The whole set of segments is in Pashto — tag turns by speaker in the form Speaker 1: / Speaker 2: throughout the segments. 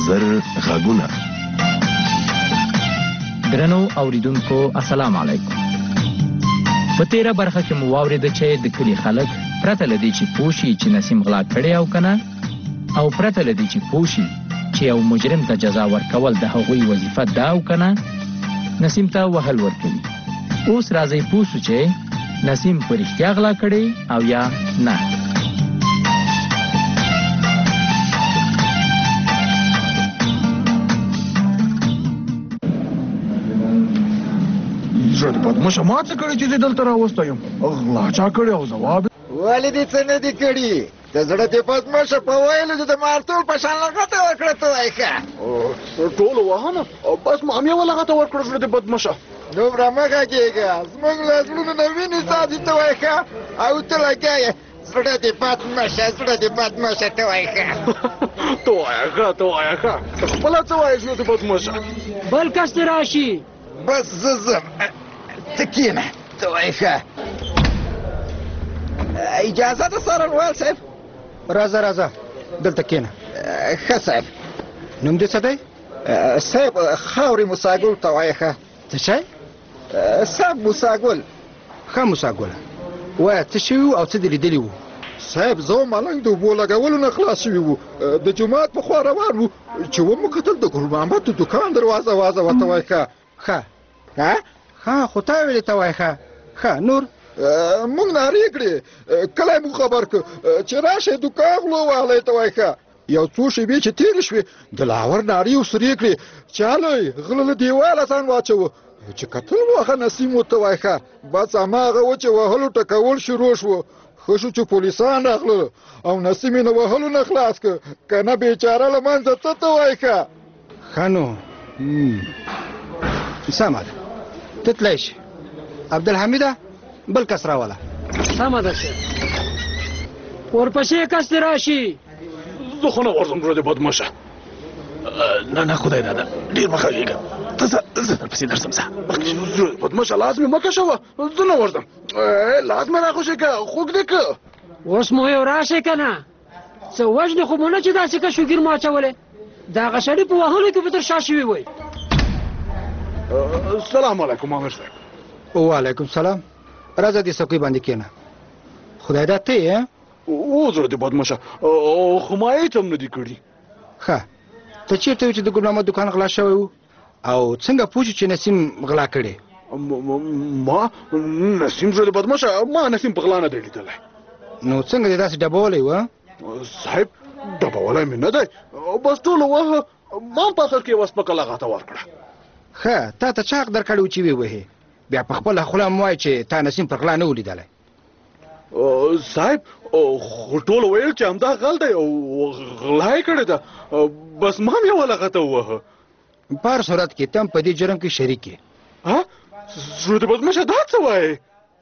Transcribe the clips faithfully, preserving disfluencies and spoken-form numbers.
Speaker 1: زر غږونه.
Speaker 2: درنو اوریدونکو السلام علیکم. په تیره برخه کې مو واورېده چې د کلي خلک پرته له دې چې پوه شي چې نسیم غلا کړی او که نه، او پرته له دې چې پوه شي چې یو مجرم ته جزا ورکول د هغوی وظیفه ده او که نه، نسیم ته وهل ورکوي. اوس راځئ پوه شو چې نسیم په رښتیا غلا کړی او یا نه.
Speaker 3: زه د بدمشه ما څه کړی چې زه دلته راوستی یم؟ غلا چا کړی او ځواب
Speaker 4: ولې دې څه نه دي کړي؟ د زړه دې بدمشه په ویلو چې د مارتول په شان لغته ورکړه ته وایي ښه
Speaker 3: ټولو وهنه او بس ما هم یوه لغته ورکړه زړه دې بدمشه.
Speaker 4: دومره مه غږېږه، زموږ له زړونو نه وینې څاڅي ته وایي ښه او ته لګیا یې زړه دې بدمشه زړه دې بدمشه ته وایي ښه
Speaker 3: ته وایه ښه ته وایه ښه ته خپله څه وایې زړه دې بدمشه؟
Speaker 5: بل کس دې راشي.
Speaker 4: بس زه ځم، ته کښېنه ته وایي ښه. اجازه ده څارنوال صاحب؟
Speaker 6: راځه راځه دلته کښېنه.
Speaker 4: ښه صاحب.
Speaker 6: نوم دې څه دی؟
Speaker 4: صاحب خاورې موساګل ته وایي ښه.
Speaker 6: څه شی؟
Speaker 4: صاحب موساګل.
Speaker 6: ښه موساګله، وایه څه شوي وو او څه دې لیدلي وو؟
Speaker 4: صاحب زه ملنګ د اوبو لګولو نه خلاص شوي وو، د جومات په خوا روان وو چې ومو کتل د ګل محمد د دوکان دروازه وازه ورته وایي ښه.
Speaker 6: ښه
Speaker 4: ها
Speaker 6: ښه خو تا ویلې ته وایي ښه. ښه نور؟
Speaker 4: موږ نارې کړې، کلی مو خبر کړ چې راشئ دوکان غلو وهلی ته وایي ښه. یو څو شېبې چې تېرې شوې د لاور نارې ورسرې کړې چې هلئ غله له دیواله ځان واچوه چې کتل مو هغه نسیم ورته وایي ښه. بس هماغه و چې وهلو ټکول شروع شوه. ښه شو چې پولیسان راغلل او نسیم یې نه وهلو نه خلاص کړ، که نه بېچاره له منځه څه ته وایي ښه.
Speaker 6: ښه نو سمه ده، ته تلی شي. عبدالحمیده بل کس راوله.
Speaker 5: سمه ده شه، ورپسې کس دې راشي.
Speaker 3: زه خو نه ورځم زړه دې بدمشه. نه نه خدای داده ډېر مه غږېږه، ته ځه زه درپسې درځم. ځه زړه بدمشه لاس مې مه کشوه، زه نه ورځم. لاس مې راخوشې که خوږ دې که
Speaker 5: اوس مو یو راشئ که نه څه وژنې خو مو نه چې داسې که شوګیر مو اچولی د هغه سړي په وهلو کې به تر شا شوي وی.
Speaker 3: السلام علیکم امیر صاحب.
Speaker 6: وعلیکم سلام. راځه دې څوکۍ باندې کښېنه. خدای دا ته یې؟
Speaker 3: او زړه دې بدمشه خو ما هېڅ هم نه دي کړي.
Speaker 6: ښه ته چېرته وې چې د ګل محمد دوکان غلا شوی و او څنګه پوه شو چې نسیم غلا کړې؟
Speaker 3: ما نسیم زړه دې بدمشه ما نسیم په غلا نه دی لیدلی.
Speaker 6: نو څنګه دې داسې ډبولی و؟
Speaker 3: صاحب ډبولی مې نه دی، بس ټولو وهه ما هم په اخر کې یوه سپکه لغته ورکړه.
Speaker 6: ښه تا ته چا حق در کړی و چې ویې وهې؟ بیا په خپله خوله هم وایي چې تا نسیم پر غلا نه و لیدلی.
Speaker 3: صاحب خو ټولو ویل چې همدا غل دی او غلا یې کړې ده، بس ما هم یوه لغته ووهه.
Speaker 6: په هر صورت کې ته هم په دې جرم کې شریک یې.
Speaker 3: ها زړه دې بدمشه دا څه وایې؟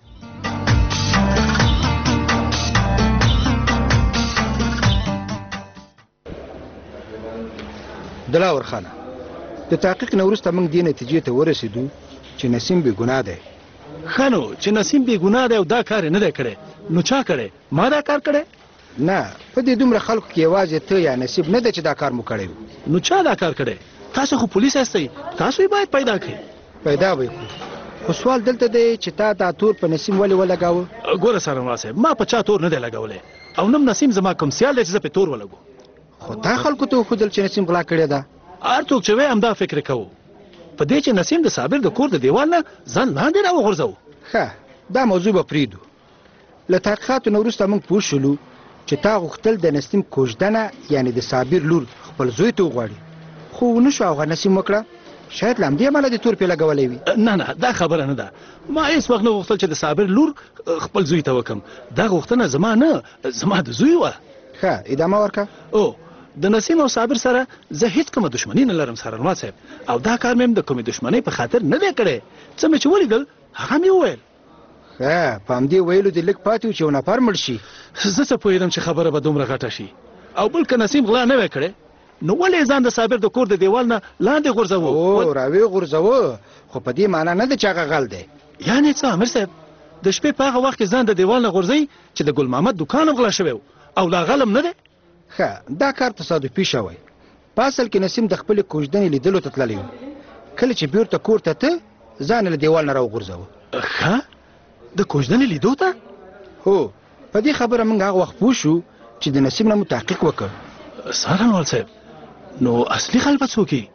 Speaker 6: دلاور خانه، د تحقیق نه وروسته موږ دې نتیجې ته ورسېدو چې نسیم بې ګناه دی.
Speaker 7: ښه نو چې نسیم بې ګناه دی او دا کار یې نه دی کړی، نو چا کړی؟ ما دا کار کړی؟
Speaker 6: نه، په دې دومره خلکو کې یوازې ته یا نصیب نه دی چې دا کار مو کړی و.
Speaker 7: نو چا دا کار کړی؟ تاسو خو پولیس یاستئ، تاسو یې باید پیدا کړئ.
Speaker 6: پیدا به یې کړو، خو سوال دلته دی چې تا دا تور په نسیم ولې ولګاوه؟
Speaker 7: ګوره څارنوال صاحب، ما په چا تور نه دی لګولی او نم نسیم زما کوم سیال دی چې زه پې تور ولګو.
Speaker 6: خو تا خلکو ته وښودل چې نسیم غلا کړې ده.
Speaker 7: هر څوک چې وی همدا فکر کوو په دې چې نسیم د صابر د کور د دیوال نه ځان لاندې راوغورځوو.
Speaker 6: ښه دا موضوع به پرېږدو. له تحقیقاتو نه وروسته موږ پوه شولو چې تا غوښتل د نسیم کوژدنه یعنې د صابر لور خپل زوی ته وغواړي، خو ونه شو هغه نسیم وکړه. شاید له همدې امله دې تور پې لګولی وي.
Speaker 7: نه نه دا خبره نه ده، ما هېڅ وخت نه غوښتل چې د صابر لور خپل زوی ته وکړم. دا غوښتنه زما نه، زما د زوی وه.
Speaker 6: ښه ادامه ورکړه.
Speaker 7: او د نسیم او صابر سره زه هیڅ کومه دښمني نه لرم څارنوال صاحب، او دا کار مې هم د کومې دښمنۍ په خاطر نه دی کړی. څه مې چې ولیدل هغه مې وویل.
Speaker 6: ښه په همدې ویلو دې لږ پاتې و چې یو نفر مړ شي.
Speaker 7: زه څه پوهېدم چې خبره به دومره غټه شي، او بل که نسیم غلا نه وی کړی نو ولې ځان د صابر د کور د دیوال نه لاندې غورځوو؟
Speaker 6: او راوی غورځوه، خو په دې معنا نه ده چې هغه غل دی.
Speaker 7: یعنې څه امیر صاحب، د شپې په هغه وخت کې ځان د دیوال نه غورځوي چې د ګل محمد دوکان هم غلا شوی او لا غلم نه دی؟
Speaker 6: ښه دا کار تصادفي شوی، په اصل کې نسیم د خپلې کوژدنې لیدلو ته تللی و. کله چې بیرته کور ته ته ځان له دیوال نه راوغورځاوه.
Speaker 7: ښه د کوژدنې لیدو ته؟
Speaker 6: هو په دې خبره موږ هغه وخت پوه شو چې د نسیم نه مو تحقیق وکړ.
Speaker 7: څارنوال صاحب نو اصلي خلبه څوک یې؟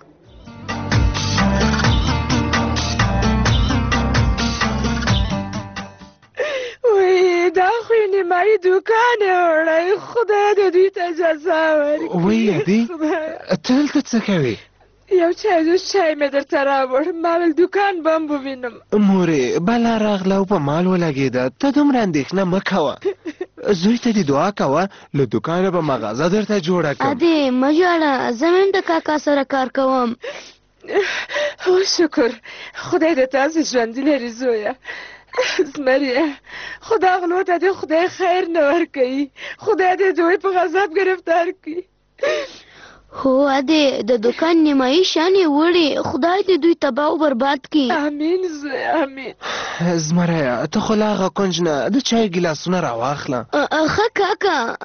Speaker 1: وی دا خو یې نیمایي دوکان یې وړی. خدای دې دوی ته اجازه ورکړي.
Speaker 8: وی ادې ته دلته څه کوې؟
Speaker 1: یو چای دوست چای مې درته راوړ. ما ویل دوکان به هم ووینم.
Speaker 8: مورې بلا راغله او په مال ولګېده. ته دومره اندېښنه مه کوه. زوی ته دې دعا کوه له دوکانه به مغازه درته جوړه کړم.
Speaker 9: ادې مه ژاړه زه هم د کاکا سره کار کوم.
Speaker 1: او شکر خدای دې تاسې ژوندي لري زویه. زمریه خدا غلو ته دې خدای خیر نه ورکوي. خدای دې دوی په غضب گرفتار کړي.
Speaker 9: هو ادې د دوکان نیمایي شان یې وړي. خدای دې دوی تباه او برباد کړي.
Speaker 1: امین زویه امین.
Speaker 8: زمریه ته خو له هغه کونج نه د چای ګیلاسونه راواخله.
Speaker 9: ښه کاکا.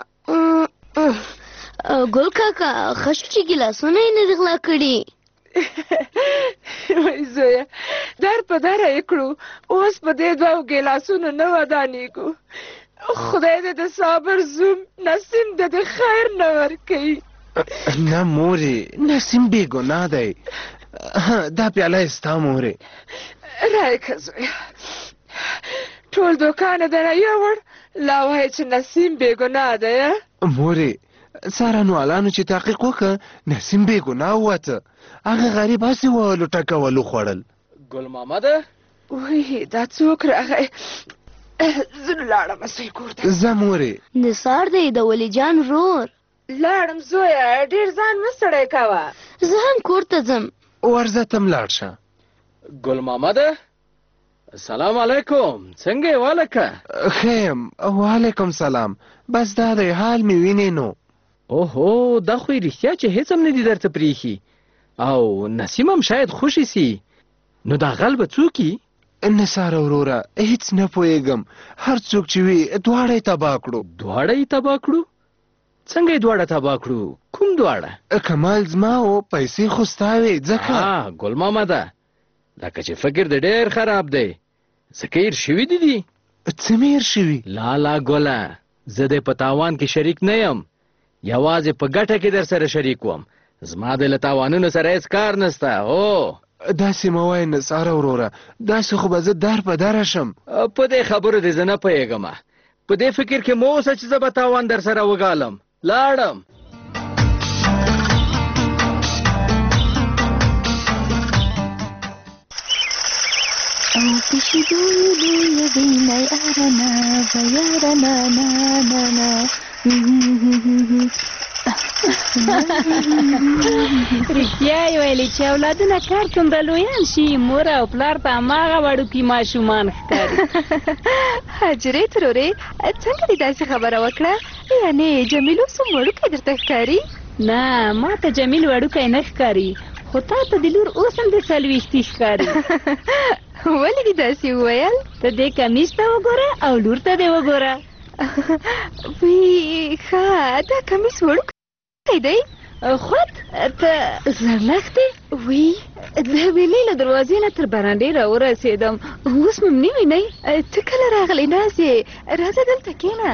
Speaker 9: ګل کاکا ښه شو چې ګیلاسونه یې نه دي غلا کړي.
Speaker 1: وای زویه در په دره یې کړو. اوس په دې دوو ګیلاسونو نه ودانېږو. خدای دې د صابر زوم نسیم دې د خیر نه ورکوي.
Speaker 8: نه مورې نسیم بې ګناه دی. دا پیاله یې ستا مورې.
Speaker 1: رایکه زویه ټول دوکان یې دنه یوړ لا وایې چې نسیم بې ګناه دی.
Speaker 8: مورې څارنوالانو چې تحقیق وکړه نسیم بې ګناه ووته. هغه غریب هسې وهلو ټکولو خوړل.
Speaker 5: ګل محمده
Speaker 1: وی دا څوک راغی؟ زه نو لاړم اصل کور ته.
Speaker 8: ځه مورې.
Speaker 9: نثار دی د ولی جان ورور.
Speaker 1: لاړم زویه ډېر ځان مه ستړی کوه.
Speaker 9: زه هم کور ته ځم.
Speaker 8: ورځه ته م لاړ شه.
Speaker 5: ګل محمده سلام علیکم. څنګه یې والکه؟
Speaker 8: ښه یم وعلیکم سلام. بس دا دی حال مې وینې نو.
Speaker 2: اوهو دا خو یې رښتیا چې هېڅ هم نه دي درته پرېښي او نسیم هم شاید خوشې سي. نو دا غل به څوک یي؟
Speaker 8: نثار وروره هېڅ نه پوهېږم. هر څوک چې وي دواړه یې تباه کړو.
Speaker 2: دواړه یې تباه کړو؟ څنګه یې دواړه تباه کړو؟ کوم دواړه؟
Speaker 8: کمال زما و پیسې خو ستا وې ځکه.
Speaker 2: ها ګل محمده لکه چې فکر دې ډېر خراب دی. ځکه هېر شوي دي دي؟
Speaker 8: څه مې هېر شوي؟
Speaker 2: لا لا ګله زه دې په تاوان کې شریک نه یم. یوازې په ګټه کې در سره شریک وم. زما د له تاوانونو سره هېڅ کار نسته. هو
Speaker 8: داسې مه وایه نثار وروره. داسې خو به زه در په دره شم.
Speaker 2: په دې خبرو دې زه نه پوهېږم. په دې فکر کې مه اوسه چې زه به تاوان در سره وګالم. لاړم.
Speaker 9: او کشیدو دوی وینای آرنا و یارنا نا نا نا.
Speaker 10: رښتیا یې ویلې چې اولادونه کار څومره لویان شي مور او پلار ته هماغه وړوکي ماشومان ښکاري.
Speaker 11: حجرې ترورې څنګه دې داسې خبره وکړه؟ یعنې جمیل اوس هم وړوکی درته ښکاري؟
Speaker 10: نه ما ته جمیل وړوکی نه ښکاري خو تا ته د لور اوس هم د څلوېښتي ښکاري.
Speaker 11: ولې دې داسې وویل؟
Speaker 10: ته دې کمیس ته وګوره او لور ته دې وګوره.
Speaker 11: وی ښه دا کمیس وړوکی دی.
Speaker 10: خود ته زرلښتې؟
Speaker 11: وی
Speaker 10: د ویلې له دروازې نه تر برنډې راورسېدم. اوس مې نه وینئ؟
Speaker 11: ته کله راغلې نازې؟ راځه دلته کښېنه.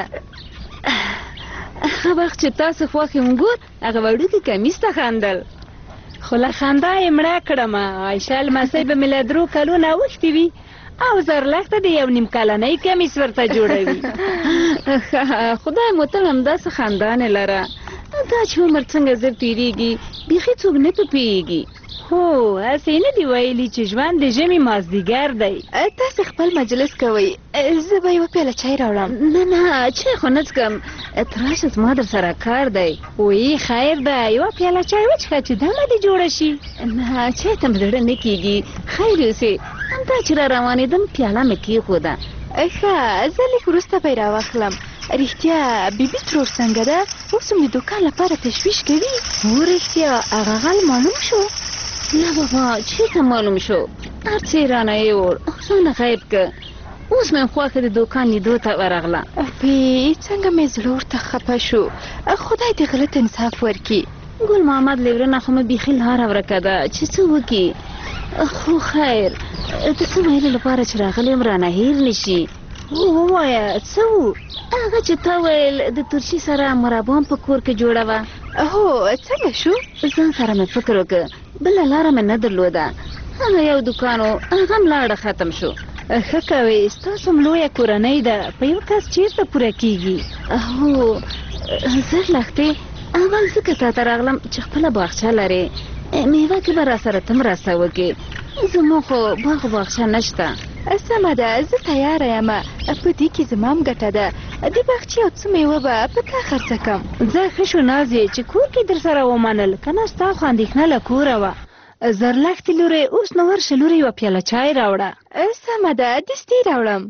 Speaker 10: هغه وخت چې تاسو خوښ یم ګور هغه وړوکي کمیس ته خندل خو له خندا یې مړه کړم. عایشه لمسۍ به مې له درو کلو نه اوښتې وي او زرلښته د یو نیم کلنۍ کمیس ورته جوړوي. خدای مو تل همداسې خندانې لره. دا چې عمر څنګه زر تېرېږي بیخي څوک نه پوهېږي. هو هسې نه دي ویلي چې ژوند د ژمي مازدیګر دی.
Speaker 11: تاسې خپل مجلس کوئ زه به یوه پیاله چای راوړم.
Speaker 10: نه نه چای خو نه څښم. ته راشه زما در سره کار دی. وی خیر ده یوه پیاله چای وڅښه چې دمه دې جوړه شي. نه چای ته مې زړه نه کېږي. خیر اوسې همدا چې را روانېدم پیاله مې کېښوده.
Speaker 11: ښه زه لږ وروسته به یې راواخلم. رښتیا بیبي ترور څنګه ده؟ اوس هم د دوکان لپاره تشویش کوي؟
Speaker 10: هو رښتیا هغه غل معلوم شو؟ نه بابا چېرته معلوم شو؟ هر څه یې رانه یوړ ځانه غیب که. اوس مې خوښه د دوکان لیدو ته ورغله.
Speaker 11: بې څنګه مې زړه ورته خفه شو. خدای دې غلط انصاف ورکړي.
Speaker 10: ګل محمد لیورنه خو مې بیخي لاره ورکه ده چې څه وکړي. خو خیر د څه ویلو لپاره چې راغلی یم رانه هیر نه شي. ووایه څه وو هغه چې تا ویل د ترشي سره مربا هم په کور کې جوړه وه؟
Speaker 11: هو څنګه شو؟
Speaker 10: ځان سره مې فکر وکړ بله لاره مې نه درلوده. هغه یو دوکان و هغه هم لاړه ختم شو. ښه کوې ستاسو هم لویه کورنۍ ده په یو کس چېرته پوره کېږي؟ هو زر لښتې اول ځکه تا ته راغلم چې خپله باغچه لرې میوه کې به راسره ته مرسته وکړې. زما خو باغ باغچه نشته.
Speaker 11: سمه ده زه تیاره یم په دې کې زما هم ګټه ده. د باغچې یو څه میوه به په تا خرڅه کړم.
Speaker 10: ځه ښه شو نازې چې کور کې در سره ومنل که نه ستا خو اندېښنه له کوره وه. زرلښتې لورې اوس نو ورشه لورې یوه پیاله چای راوړه.
Speaker 11: سمه ده دستي راوړم.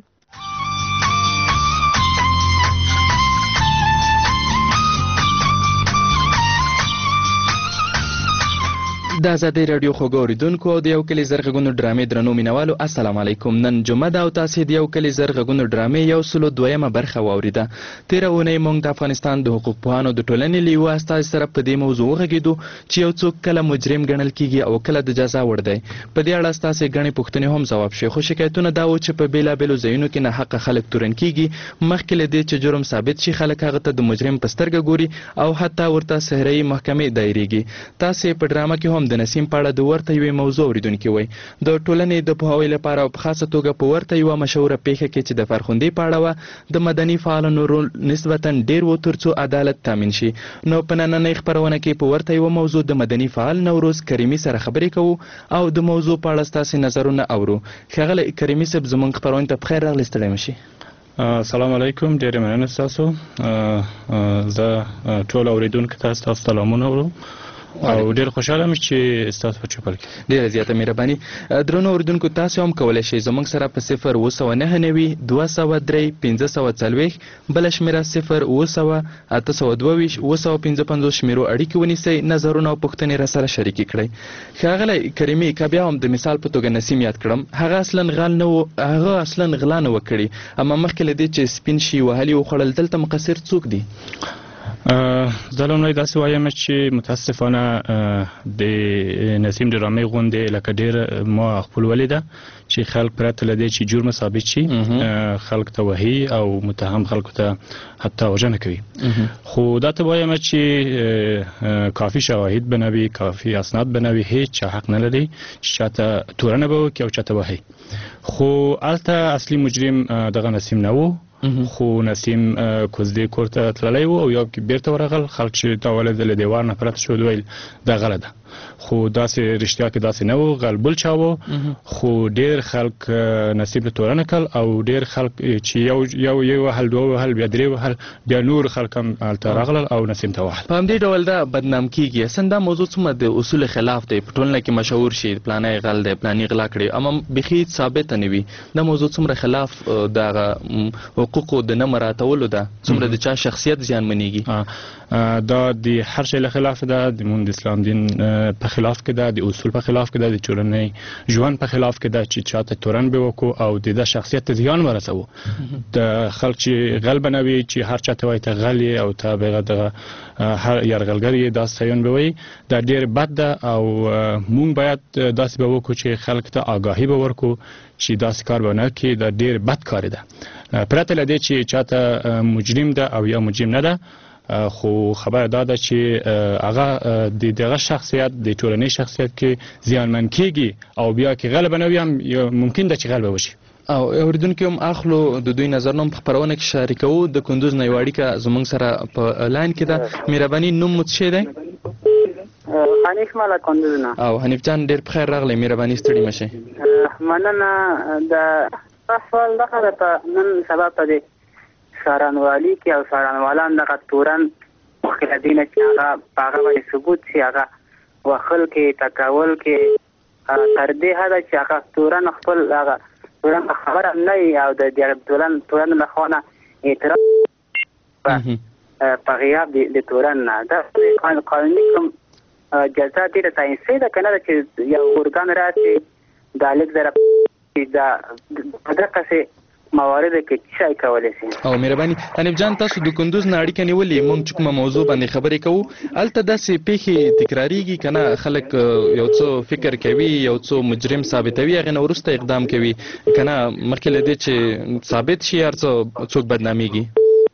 Speaker 12: د ازادۍ راډیو خوږو اورېدونکو او د یو کلي زرغږونو ډرامې درنو مینوالو السلام علیکم. نن جمعه ده او تاسې د یو کلي زرغږونو ډرامې یو سلو دویمه برخه واورېده. تېره اونۍ موږ د افغانستان د حقوق پوهانو د ټولنې له یوه استازي سره په دې موضوع وغږېدو چې یو څوک کله مجرم ګڼل کیږي او کله د جزا وړ دی. په دې اړه ستاسې ګڼې پوښتنې هم ځواب شوې خو شکایتونه دا وو چې په بېلابېلو ځایونو کې ناحقه خلک تورن کیږي مخکې له دې چې جرم ثابت شي خلک هغه ته د مجرم په سترګه ګوري او حتی ورته صحرایي محکمې دایریږي. تاسې په ډرامه کې هم د نسیم په اړه د ورته یوې موضوع اورېدونکي وئ. د ټولنې د پوهاوي لپاره او په خاصه توګه په ورته یوه مشهوره پیښه کې چې د فرخندې په اړه وه د مدني فعالانو رول نسبتا ډېر و تر څو عدالت تامین شي. نو په نننۍ خپرونه کې په ورته یوه موضوع د مدني فعال نوروز کریمي سره خبرې کوو او د موضوع په اړه ستاسې نظرونه اورو. ښاغلی کریمي صاحب زموږ خپرونې ته پخیر راغلی ستړی مه شي.
Speaker 13: السلام علیکم ډېرې مننه ستاسو. زه ټولو اورېدونکو ته ستاسو سلامونه اورم او ډېر خوشحاله یم چې ستاسو په چوپل کې.
Speaker 12: ډېره زیاته مهرباني. درنو اورېدونکو تاسو هم کولی شئ زموږ سره په صفر اوه سوه نهه نوي دوه سوه درې پنځه سوه څلوېښت بله شمېره صفر اوه سوه اته سوه دوه ویشت اوه سوه پنځه پنځوس شمېرو اړیکې ونیسئ نظرونه او پوښتنې راسره شریکې کړئ. ښاغلی کریمي که بیا هم د مثال په توګه نسیم یاد کړم هغه اصلا غل نه و هغه اصلا غلا نه وه کړې اما مخکې له دې چې سپین شي وهلي وخوړل دلته مقصر څوک دی؟
Speaker 13: زه لومړی داسې وایم چې متاسفانه د نسیم ډرامې غوندې لکه ډېر ما خپل ولیده چې خلک پرته له دې چې جرم ثابت شي خلک ته وهي او متهم خلکو ته حتی وژنه کوي. خو دا ته وایم چې کافي شواهد به نه وي کافي اسناد به نه وي هېڅ چا حق نه لري چې چاته تورنه به وکړي او چاته وهي. خو هلته اصلي مجرم دغه نسیم نه و خو نسیم کوزدې کور ته تللی و او یو کې بیرته ورغل خلک چې تا ولید له دیوار نه پرته شو ویل دا غله ده خو داسې رښتیا کې داسې نه و غل بل چا و خو ډېر خلک نسیم ته تورنه کړل او ډېر خلک چې یو یو یو وهل دوه وهل بیا درې وهل بیا نور خلک هم هلته راغلل او نسیم ته وهل.
Speaker 12: په همدې ډول دا بدنام کیږي اصلا دا موضوع څومره د اصول خلاف دی په ټولنه کې مشهور شي پلانی غل دی پلانی غلا کړي اما بیخي ثابته نه وي دا موضوع څومره خلاف دغه حقوقو د نه مراعاتولو ده څومره د چا شخصیت زیانمنېږي؟
Speaker 13: دا د هر شي له خلاف ده د مونږ د اسلام دین په خلاف کې ده د اصول په خلاف کې ده د ټولنې ژوند په خلاف کې ده چې چاته تورن به وکړو او د ده شخصیت ته زیان ورسوو. د خلک چې غل به نه وي چې هر چا ته وایي ته غل یې او ته بغه دغه هر یرغلګر یې دا ستایون به وایي دا ډېر بد ده او مونږ باید داسې به وکړو چې خلک ته آګاهي به ورکړو چې داسې کار به نه کړي دا ډېر بد کار ده پرته له دې چې چاته مجرم ده او یا مجرم نه ده خو خبره دا ده چې هغه د دغه شخصیت د ټولنې شخصیت کې زیانمن کیږي او بیا کې غلبه نه وي هم ممکن ده چې غلبه وشي.
Speaker 12: او اوریدونکو هم اخلو د دوی نظرونه په خپرونه کې شریکوو. د کندوز نه یو اړیکه زموږ سره په لاین کې ده. مهرباني نوم مو څه دی؟
Speaker 14: حنیف مالا کندوز نه.
Speaker 12: او حنیف جان ډېر بخیر راغلی مهرباني ستړي مه شئ.
Speaker 14: مننه. د سوال دغه ده په نن سبا په دې سارانوالي کې او سارانوالان دغه تورن مخکې له دې نه چې هغه په هغه باندې ثبوت شي هغه وهل کې ټکول کې تر دې حده چې هغه تورن خپل هغه تورن خبره نه وي او د دغه تورن تورن له خوا نه اعتراف په غیاب د تورن نه دا قانوني کوم جزا ډېره تعین شوې ده که نه ده چې یو ارګان راشي دا لیک در دا دغسې مواردو کې څه شی کولی شي.
Speaker 12: او مهرباني حنیف جان تاسو د کندوز نه اړیکه نیولې موږ چې کومه موضوع باندې خبرې کوو هلته داسې پیښې تکراریږي که نه خلک یو څه فکر کوي یو څه مجرم ثابتوي هغې نه وروسته اقدام کوي که نه مخکې له دې چې ثابت شي هر څه څوک بدنامیږي.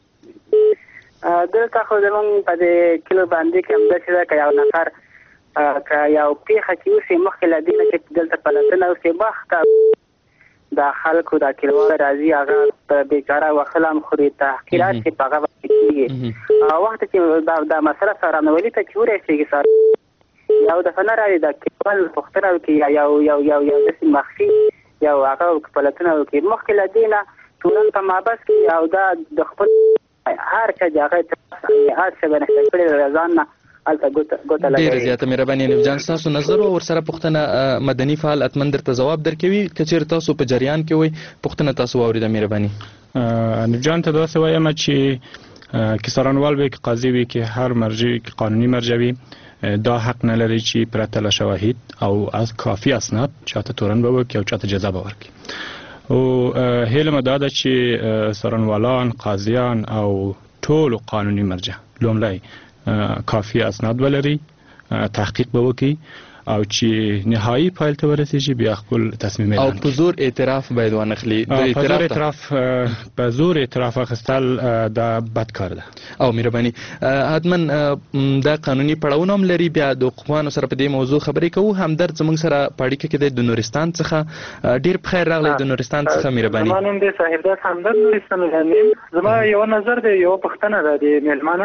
Speaker 14: دلته خو زموږ په دې کلو باندې کې همداسې ده که یو نفر که یو پیښه کې اوسي مخکې له دې نه چې دلته پلټنه وسي مخته د خلکو د کلیوالو راځي هغه بېچاره وخل هم خوري تحقیرات چې په هغه باندې کېږي وخت چې دا مسله څارنوالي ته چې ورسېږي یو دفعه نه راځي د کلیوال پوښتنه وکړي یا یو یو یو یو داسې مخفي یو هغه پلټنه وکړي مخکې له دې نه تورن په محبس کې او دا د خپل هر چا د هغه هر څه بنسټ کړي د ځان نه
Speaker 12: ډیره زیاته مهرباني حنیف جان ستاسو نظر او ورسره پوښتنه مدني فعال اتمن درته ځواب درکوي که چېرې تاسو په جریان کې وئ پوښتنه تاسو واورېده مهرباني.
Speaker 13: حنیف جان ته داسې وایم چې که څارنوال وي که قاضي وي که هر مرجع که قانوني مرجع وي دا حق نه لري چې پرته له شواهد او از کافي اسناد چاته تورن به وکړي او چاته جزا به ورکړي. او هیله مې دا ده چې څارنوالان قاضیان او ټولو قانوني مرجع لومړی کافی اسناد ولري تحقیق به وکړي او چې نهایي پایل ته ورسېږي بیا خپل تصمیم اعلان
Speaker 12: او په زور اعتراف باید وانخلي
Speaker 13: په زور اعتراف په زور اعتراف اخیستل دا بد کار ده.
Speaker 12: او مهرباني حتمن دا قانوني پړاوونه هم لري بیا د حقوقپوهانو سره په دې موضوع خبرې کوو همدرد زموږ سره په اړیکه کې دی د نورستان څخه ډېر په خیر راغلی د نورستان څخه مهرباني.
Speaker 15: زما نوم دی صاحبدار همدرد نورستان الحمیم. زما یو نظر دی یو پوښتنه ده د مېلمانه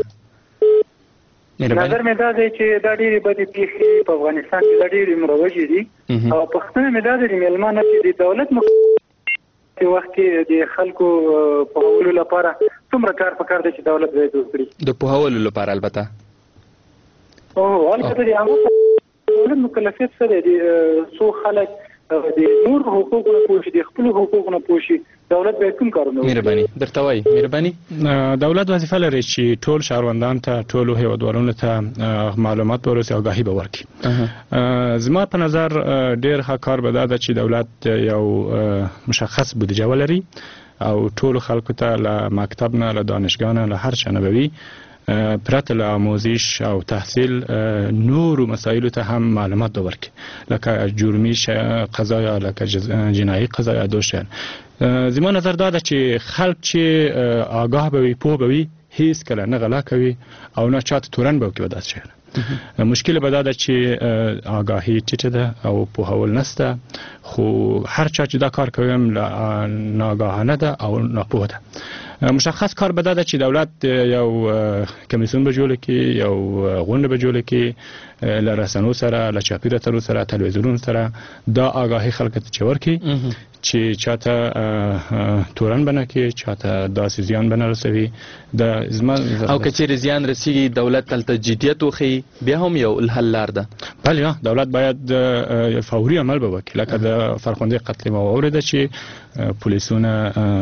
Speaker 15: نظر مې دا دی چې دا ډېرې بدې پیښې په افغانستان کې دا ډېرې مروجې دي او پوښتنه مې دا ده د مېلمانه چې د دولت مخ وخت کې د خلکو پوهولو لپاره څومره کار پکار دی چې دولت باید وکړي
Speaker 12: د پوهولو لپاره البته
Speaker 15: او البته د هغه دولت مکلفیت څه دی څو خلک د نور حقوقونه پوښي د خپل حقوقونه پوښي دولت باید کوم کارونه وکړي.
Speaker 12: مهرباني درته وایي مهرباني
Speaker 13: دولت وظیفه لري چې ټول شهروندان ته ټولو هیوادوالو ته معلومات ورسوي او آگاهي به ورکړي. زما په نظر ډېر ښه کار به دا ده چې دولت یو مشخص بودجه ولري او ټولو خلکو ته له مکتب نه له دانشګاه نه له هر چا نه به وي پرته له آموزش او تحصیل نورو مسایلو ته هم معلومات ورکړي لکه جرمي قضایا لکه جنایي قضایا دوشن. زما نظر دا ده چې خلک چې آگاه به وي پوه به وي هیڅ کله نه غلا کوي او نه چاته تورن به وکړي داسې شی. مشکل به دا ده چې آگاهي ټیټه ده او پوهول نشته خو هر چا چې دا کار کوي هم ناآگاهانه ده او ناپوه ده. مشخص کار به دا ده چې دولت یو کمیسیون به جوړ کړي یو غونډه به جوړ کړي له رسنیو سره له چاپي رسنیو سره تلویزیونونو سره دا آگاهي خلکو ته چې ورکړي چې چاته تورن بنه کې چاته داسې زیان بنه رسوي د زما
Speaker 12: او که چیرې زیان رسیږي دولت تلته جدیت وخی بیا هم یو الحل لار ده.
Speaker 13: بله دولت باید فوري عمل به وکړي لکه د فرخنده قتل ما واورېده چې پولیسونه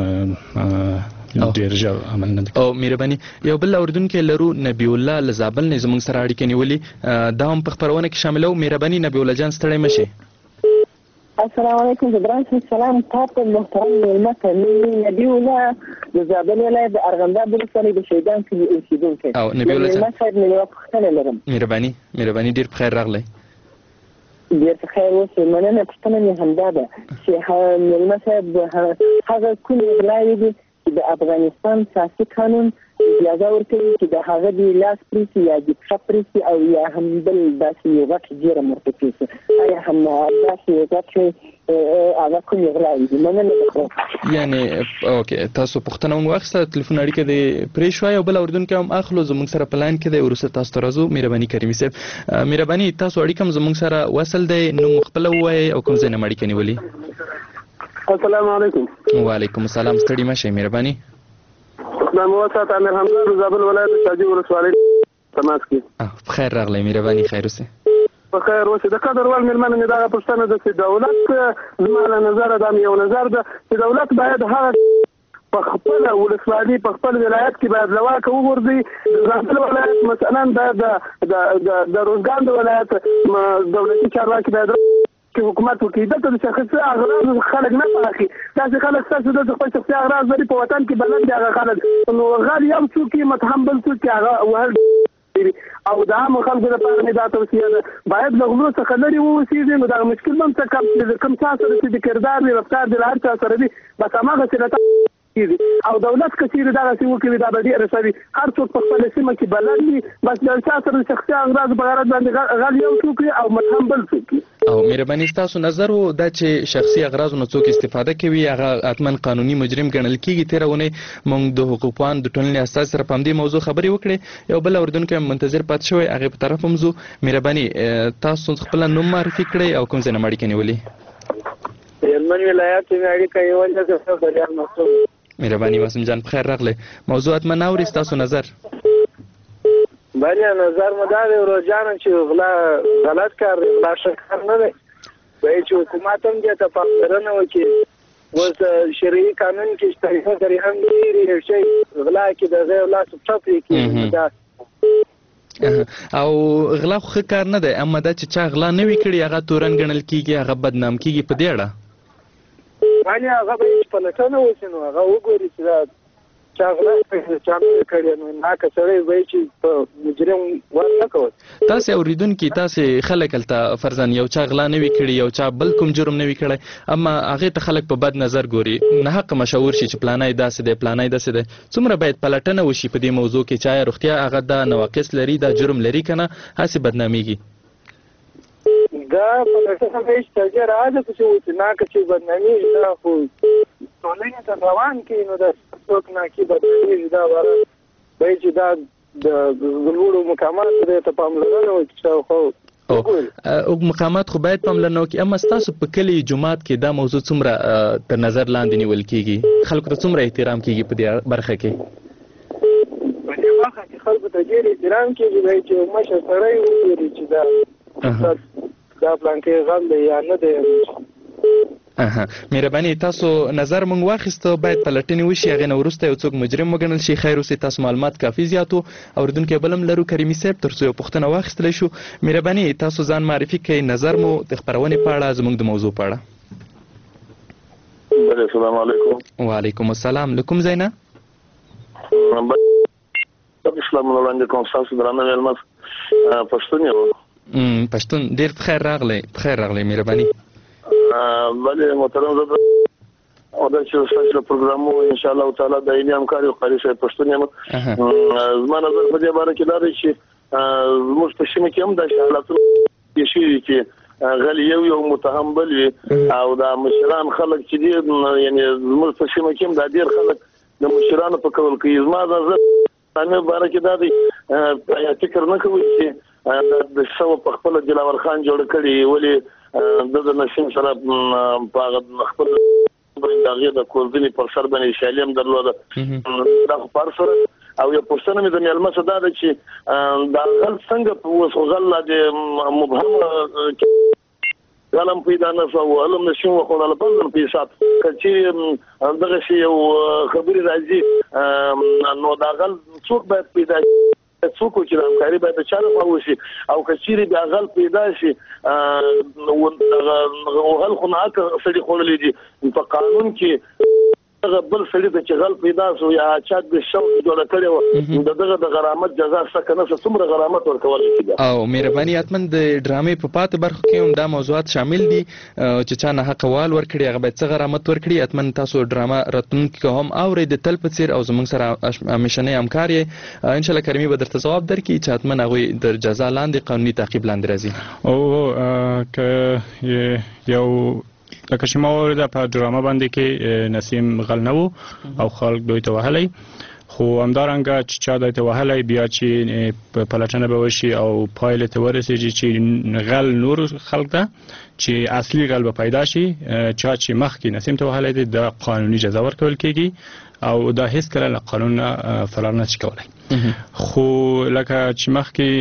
Speaker 13: ډېر ژر عمل نه
Speaker 12: او مهرباني یو بل اوریدونکی لرو نبی الله له زابل نه زموږ سره اړیکه نیولې دا هم په خپرونه کې شاملو. مهرباني نبی الله جان ستړی مشي.
Speaker 16: السلام علیکم جبران سلام تاسو محترم مېلمه نبی الله د زابل ولایت د ارغنداب ولسوالۍ د شیدان کې اوسیدونکی
Speaker 12: او نبی الله جان
Speaker 16: صاحب مې یو پوښتنه لرم.
Speaker 12: مهرباني مهرباني ډېر په خیر راغلی.
Speaker 16: ډېر په خیر اوسئ. مننه. پوښتنه مې همدا ده چې مېلمه صاحب هغه کومې غلاوې دي د افغانستان سیاسي قانون اجازه ورکوي چې د هغه د لاس پریسي یا د پښه پریسي او یا هم بل داسې یو غټ جرم ورته پریسي آیا هم داسې یو غټ هغه کومې غلاوې دي. مننه ده.
Speaker 12: یعنې اوکې تاسو پوښتنه مو واخیسته تلیفون اړیکه دې پرې شوه او بل اورېدونکی هم اخلو زموږ سره په لاین کې دی وروسته تاسو ته راځو. مهرباني کریمي صاحب مهرباني تاسو اړیکه هم زموږ سره وصل دی نوم خپله ووایئ او کوم ځای نه اړیکه نیولي.
Speaker 17: السلام علیکم.
Speaker 12: وعلیکم السلام ستړي مشئ مهرباني.
Speaker 17: نام وسات امیر حمزه د زابل ولایت شاجي ولسوالۍ تماس کې.
Speaker 12: خیر راغلی مهرباني خیر اوسئ.
Speaker 17: په خیر اوسئ. د قدر وړ مېلمانه مې دغه پوښتنه ده چې دولت زما له نظره دا یو نظر ده چې دولت باید هغه په خپله ولسوالي په خپل ولایت کې باید له واکه وغورځي. د زابل ولایت مثلا د د روزګان د ولایت دولتي چارواکي باید کې حکومت وکړي دلته د شخصي اغراضو خلک نه پاکي داسې خلک ستاسو د خپل شخصي اغراض لري په وطن کې بلد دي هغه خلک نو غل یو څوک متهم بل څوک هغه وهل او د عام خلکو لپاره نه دا توصیه ده باید له غلو څخه لرې واوسېږي نو دغه مشکل به هم څه کم چې کوم چا سره چې د کردار وي رفتار د هر چا سره وي بس هماغسې له او دولت که چیرې دغسې وکړي دا به ډېره ښه وي هر څوک په خپله سیمه کې بلد وي بس له چا سره د شخصي اغراضو په غرض باندې غل یو څوک وي او متهم بل څوک وي
Speaker 12: او مهرباني ستاسو نظر و دا چې شخصي اغراضو نه څوک استفاده کوي هغه حتما قانوني مجرم ګڼل کېږي تېره اونۍ موږ د حقوقپوهانو د ټولنې استازي سره په همدې موضوع خبرې وکړې یو بل اورېدونکی هم منتظر پاتې شوی هغې په طرف هم ځو مهرباني تاسو خپله نوم معرفي کړئ او کوم ځای نه مو اړیکه نیولې
Speaker 18: هلمند ولایت کې مې اړیکه نیولې ده بریال مسعود
Speaker 12: مهرباني معصوم جان په خیر راغلی موضوع حتما اوري ستاسو نظر
Speaker 18: بله نظر مو دا دی ورورجانه چې غلا غلط کار دی غلا ښه کار نه دی باید چې حکومت هم دې ته پاملرنه وکړي اوس شرعي قانون کې طریقه طریقه هم ډېرې یو شی غلا کې د هغې لاس ټپ یې کېږي
Speaker 12: او غلا خو ښه کار نه دی اما دا چې چا غلا نه وي کړي هغه تورن ګڼل کېږي هغه بدنام کېږي په دې اړه
Speaker 18: باندې هغه به یې پلټنه وشي نو هغه وګوري چې دا چا غلا چا نه کړی نو ناکه سړی به چې په مجرم ور نه کول
Speaker 12: تاسې اورېدونکي تاسې خلک هلته فرضاً یو چا غلا نه وي کړي یو چا بل کوم جرم نه وي کړی اما هغې ته خلک په بد نظر ګوري ناحقه مشهور شي چې پلانی داسې دی پلانی داسې دی څومره باید پلټنه وشي په دې موضوع کې چې آیا روغتیا هغه دا نواقص لري دا جرم لري که نه هسې بدنامیږي
Speaker 18: دا پلټنه به هېڅ ترجیح راځه که چې وچې ناکه چې بدنامېږي دا خو ټولنې ته روان کړي نو دا څوک ناکي بدنامېږي دا به به چې دا د لوړو مقاماتو دې ته پاملرنه وکړي شاوخوا
Speaker 12: مقامات خو باید پاملرنه وکړي اما ستاسو په کلي جومات کې دا موضوع څومره تر نظر لاندې نیول کېږي خلکو ته څومره احترام کېږي په دې برخه کې
Speaker 18: په دې برخه کې خلکو ته ډېر احترام کېږي باید چې مشر سړی وګوري چې دا دا پلانکې غل دی یا نه دی
Speaker 12: مهرباني تاسو نظر مونږ واخیسته باید پلټنې وشي هغې نه وروسته یو څوک مجرم وګڼل شي خیر اوسې تاسو معلومات کافي زیات و اورېدونکی بل هم لرو کریمي صاحب تر څو یو پوښتنه واخیستلی شو مهرباني تاسو ځان معرفي کوئ نظر مو د خپرونې په اړه زموږ د موضوع په
Speaker 19: اړه السلام علیکم
Speaker 12: وعلیکم السلام له کوم ځای نه
Speaker 19: اسلام وړاندې کوم ستاسو درانه مېلمه پښتون یم
Speaker 12: پښتون ډېر په خیر راغلی په خیر راغلی مهرباني
Speaker 19: بله محترم زه او دا چې ستاسو پروګرام وو ان شاء الله تعالی د عیني همکاري او قاری صاحب پښتون یم زما نظر په دې باره کې دا دی چې زموږ په سیمه کې هم دا حالتونه شوي چې غل یو یو متهم بل وي او دا مشران خلک چې دي یعنې زموږ په سیمه کې هم دا ډېر خلک د مشرانو په کول کوي زما نظر په باره کې دا دی فکر نه کوي چې د سو په خپل دلاور خان جوړ کړي ولې د نسیم سره په خپل باندې د کورځنی پر سر باندې شالیم درلوده دا پر سر او یو پښتنه مې د مېلمه صدا ده چې دا غل څنګه په وسغل د مبهم غلم پیدا نه شو علم نشو خو له بل په حساب کچې دغه شی یو خبري راځي نو دا غل څوک باید پیدا څوک چې همکاري باید چاله وشي او کچيري د غل پیدا شي او غل خو نه سړي خوللې دي په قانون کې بل سړي ته چې غل پیدا شو یا چا د شو جوړ کړو دغه د غرامت جزا څخه نه څومره غرامت ورکول کیږي
Speaker 12: او مهرباني اتمن د ډرامې په پاتې برخه کې هم دا موضوعات شامل دي چې چا نه حق وال ورکړي هغه باید څه غرامت ورکړي اتمن تاسو ډراما راتلونکي هم اورئ د تل په څیر او زموږ سره همیشنۍ همکار یې ان شاء الله کریمي به درته ځواب درکړي چې اتمن هغوی د جزا لاندې قانوني تعقیب لاندې راځي
Speaker 13: او که یو لکه چې ما واورېده په ډرامه باندې کې نسیم غل نه و او خلک دوی ته وهلی خو همدارنګه چې چا دوی ته وهلی بیا چې پلټنه به وشي او پایلې ته ورسېږي چې غل نور خلک ته چې اصلي غل به پیدا شي چا چې مخکې نسیم ته وهلی دی د قانوني جزا ورکول کېږي او دا هیڅ کله له قانون فرار نه شي کولی خو لکه چې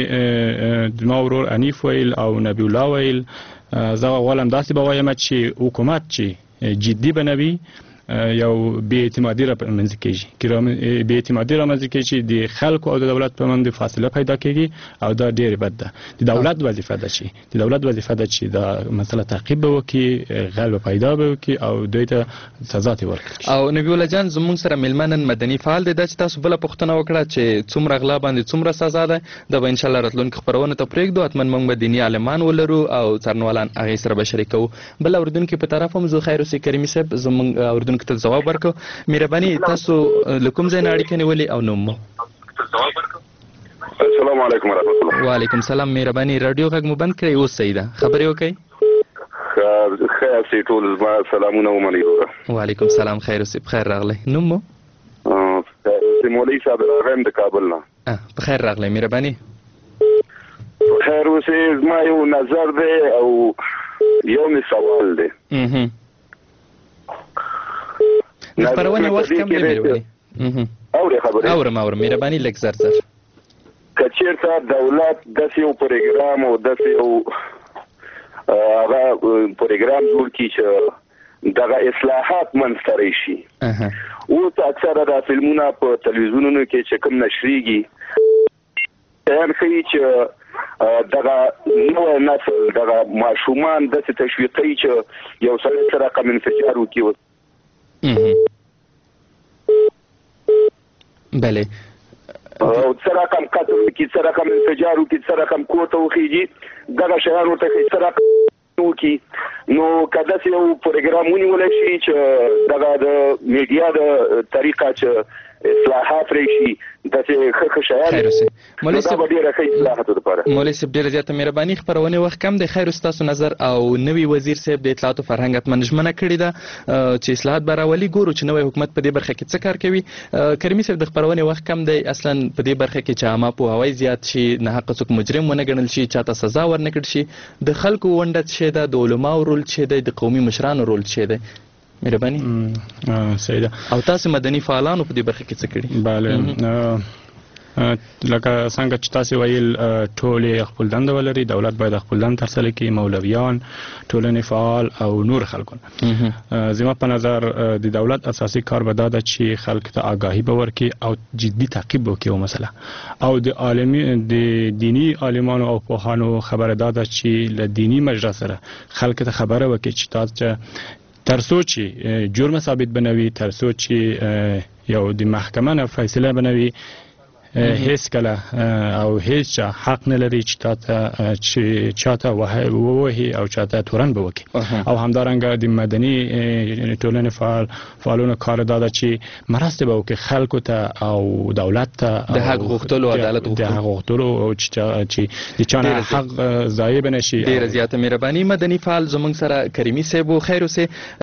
Speaker 13: مخکې ما ورور انیف ویل او نبی الله ویل زه غواړم داسې به وایم چې حکومت چې جدي بنوي یو بې اعتمادي رامنځته کېږي بې اعتمادي رامنځته کېږي چې د خلکو او د دولت په منځ فاصله پیدا کېږي او دا ډېر بد ده. د دولت وظیفه ده چې د دولت وظیفه ده چې دا مسله تعقیب به وکړي، غل به پیدا به وکړي او دوی ته سزا ترې ورکړي.
Speaker 12: او نبی الله جان زموږ سره میلمه نن مدني فعال دی. دا چې تاسو بله پوښتنه وکړه چې څومره غلا باندې څومره سزا ده، دا به انشاءالله راتلونکي خپرونه ته پرېږدو. حتما موږ به دیني عالمان ولرو او څارنوالان هغې سره به شریکوو. بل اورېدونکي په طرف هم زه خیر اوسئ کریمي صاحب زموږ اورېدونکو ته ځواب ورکړو. مهرباني تاسو له کوم ځای نه اړیکه نیولې او نوم مو؟
Speaker 19: السلام علیکم ورحمۃ الله.
Speaker 12: وعلیکم السلام. مهرباني رادیو غږ مو بند کړئ، اوس صحیح ده، خبرې وکړئ.
Speaker 19: خیر سي ټول زما سلامونه ومنئ.
Speaker 12: وعلیکم السلام. خیر اوسئ، بخیر راغلی. نوم مو؟
Speaker 19: مولوي صاحب راغیم د کابل نه.
Speaker 12: بخیر راغلی. مهرباني
Speaker 19: خیر اوسئ. زما یو نظر دی او یو مې سوال دی.
Speaker 12: د خپرونې وخت کم دی مهرباني.
Speaker 19: اورې خبرې
Speaker 12: اورم اورم مهرباني لږ زر زر.
Speaker 19: که چېرته دولت داسې یو پروګرام او داسې یو هغه پروګرام جوړ کړي چې دغه اصلاحات منځته راشي. اوس اکثره دا فلمونه په تلویزیونونو کې چې کوم نشریږي بیان ښیي چې دغه نوی نسل دغه ماشومان داسې تشویقوي چې یو سړی څه رقم انفجار وکړي.
Speaker 12: بله
Speaker 19: او څه رقم قتل وکړي، څه رقم انفجار وکړي، څه رقم کور ته وخیږي، دغه شیان ورته ښیي څه رقم وکړي. نو که داسې یو پروګرام ونیولی شي چې دغه د میډیا د طریقه چې اصلاحات راشي داسې ښه ښه شیان
Speaker 12: مولوي
Speaker 19: دا به ډېره ښه اصلاحاتو دپاره.
Speaker 12: مولوي صاحب ډېره زیاته مهرباني. خپرونې وخت کم دی. خیر ستاسو نظر او نوي وزیر صاحب د اطلاعاتو فرهنګ حتما ژمنه کړې ده چې اصلاحات به راولي. ګورو چې نوی حکومت په دې برخه کې څه کار کوي. کریمي صاحب د خپرونې وخت کم دی. اصلا په دې برخه کې چې عامه پوهاوی زیات شي، ناحقه څوک مجرم ونه ګڼل شي، چاته سزا ورنه کړل شي، د خلکو ونډه څه ده، د علماو رول څه دی، د قومي مشرانو رول څه دی. مهرباني
Speaker 13: صحیح ده.
Speaker 12: او تاسو مدني فعالانو په دې برخه کې څه کړي؟
Speaker 13: بله لکه څنګه چې تاسو ویل ټول خپل دنده ولري، دولت باید خپل دنده ترسره کړي، مولویان، ټولنې فعال او نور خلکو. زما په نظر د دولت اساسي کار به دا ده چې خلک ته آگاهي به ورکړي او جدي تعقیب وکړي او مسله او د عالمي د دینی عالمانو او پوهانو خبره دا ده چې له دینی مجلس سره خلک ته خبره وکړي چې تاسو ترڅو چې جرم ثابت بنوي، ترڅو چې یو د محکمه نه فیصله بنوي، هیڅ کله او هیڅ حق نه لري چې تاسو چې چاته ووهي او چاته تورن به وکړي. او همدارنګه د مدني ټولنې فعال فعالونو کار دا ده چې مرسته به وکړي خلکو ته او دولت ته
Speaker 12: د حق غوښتلو عدالت
Speaker 13: غوښتلو د حق غوښتلو او چې د چانه حق ضایع بنشي.
Speaker 12: ډیره زیاته مهرباني. مدني فعال زموږ سره کریمي صاحب خیر اوسه.